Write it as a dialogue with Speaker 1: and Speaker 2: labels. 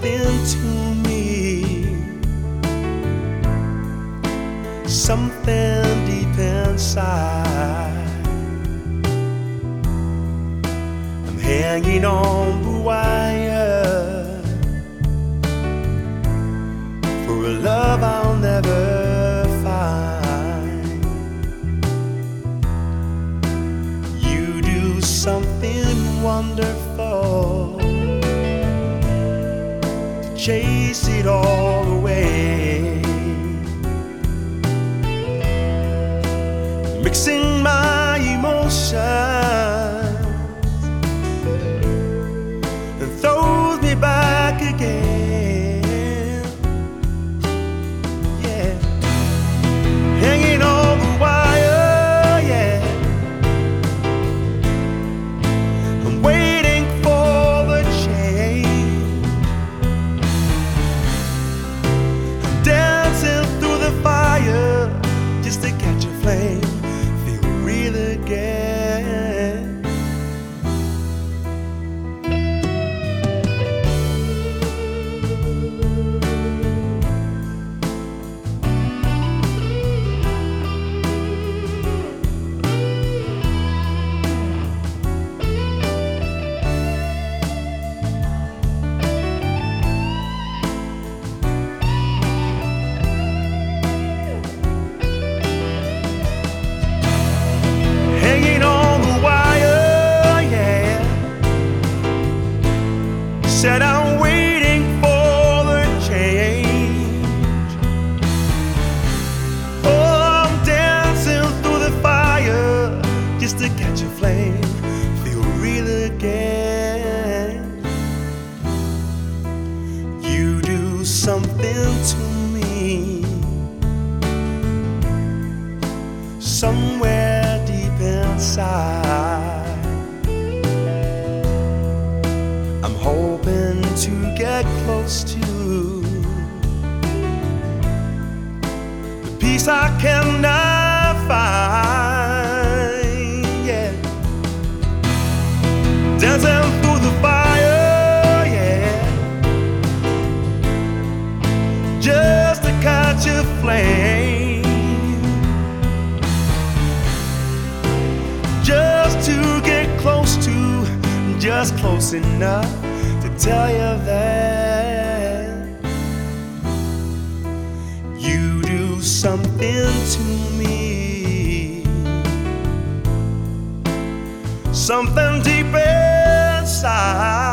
Speaker 1: something to me, something deep inside. I'm hanging on the wire for a love I'll never find. You do something wonderful to chase it all away, mixing my emotions and throws me back again. Yeah, hanging on the wire. Yeah, I'm waiting for the change. I'm dancing through the fire just to catch a flame, feel real again. Said I'm waiting for the change. Oh, I'm dancing through the fire just to catch a flame, feel real again. You do something to me, somewhere deep inside. I'm hoping to get close to the peace I cannot find. Yeah, dancing through the fire. Yeah, just to catch a flame, just to get close to, just close enough to tell you that you do something to me, something deep inside.